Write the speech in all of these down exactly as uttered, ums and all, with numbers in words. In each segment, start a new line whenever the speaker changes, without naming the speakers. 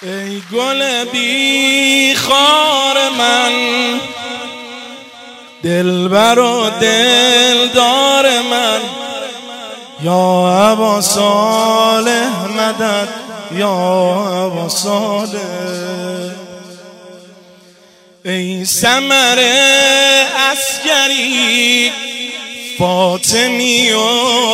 ای گل بی خار من، دلبر و دلدار من، یا ابا صالح مدد، یا ابا صالح. ای ثمر عسکری، فاطمی و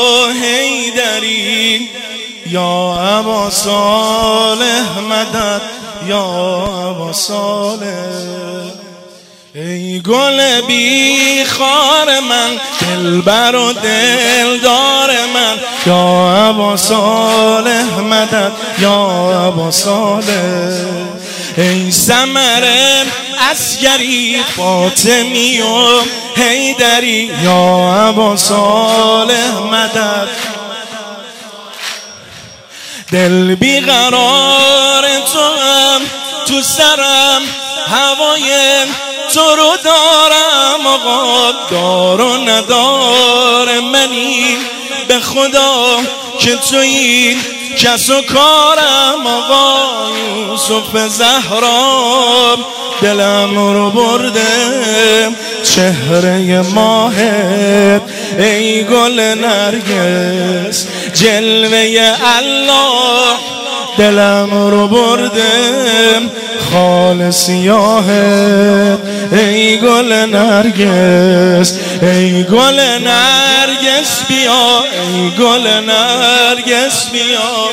حیدری، یا ابا صالح مدد، یا ابا صالح. ای گل بی خار من، دلبر و دلدار من، یا ابا صالح مدد، یا ابا صالح. ای ثمر عسکری، فاطمی و حیدری، یا ابا صالح مدد. دل بی قرار تو هم تو سرم، هوای تو رو دارم آقا. دار و ندار منی به خدا که تویی کس و کارم آقا. یوسف زهرا دلم رو برده، چهره ماهت ای گل نرگس، جلوه الله دلم رو برده. خال سیاهت ای گل نرگس، ای گل نرگس بیا، ای گل نرگس بیا.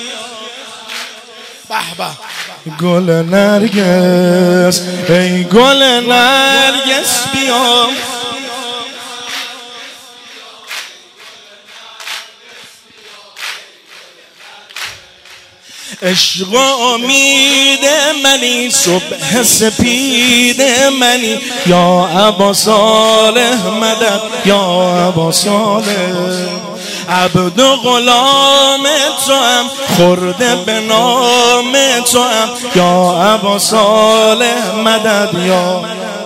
به به گل نرگس، ای گل نرگس بیا. عشق و امید منی، صبح سپید منی، یا ابا صالح مدد، یا ابا صالح. عبد و غلام تو هم، خورده به نام تو هم، یا ابا صالح مدد، یا.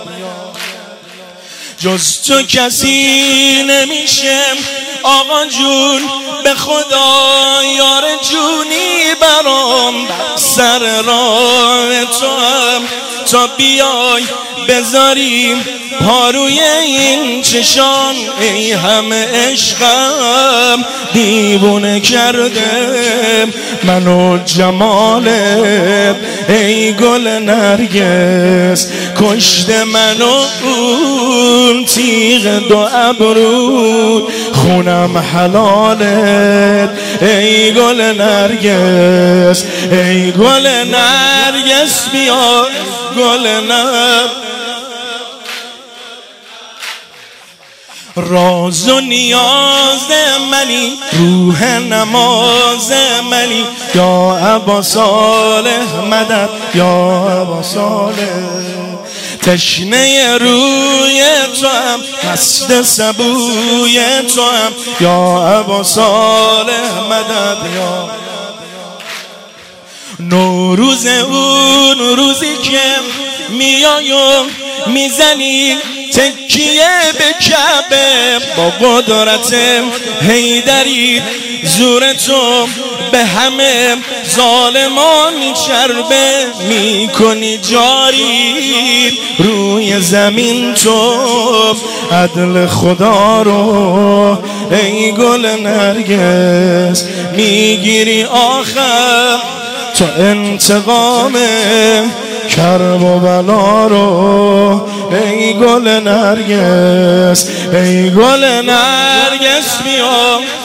جز تو کسی نمیشه آقا جون، به خدا یار جونی برام. سر راه تو هم تا بیای بذاریم پاروی این چشان. ای همه عشقم دیوونه کرده منو جمالت، ای گل نرگس کشته منو اون تیغ دو ابرو. خونم حلالت ای گل نرگس، ای گل نرگس بیا، گل نرگس. راز و نیاز منی، روح نماز منی، یا ابا صالح مدد، یا ابا صالح. تشنه روی تو هم، مست سبوی تو هم، یا ابا صالح مدد، یا. نوروز اون روزی که میای و میزنی تکیه به کعبه، با قدرت حیدری زور تو به همه ظالمان میچربه. میکنی جاری روی زمین تو عدل خدا رو، ای گل نرگس میگیری آخر تو انتقام کرب و بلا رو، ای گل نرگس، ای گل نرگس بیا.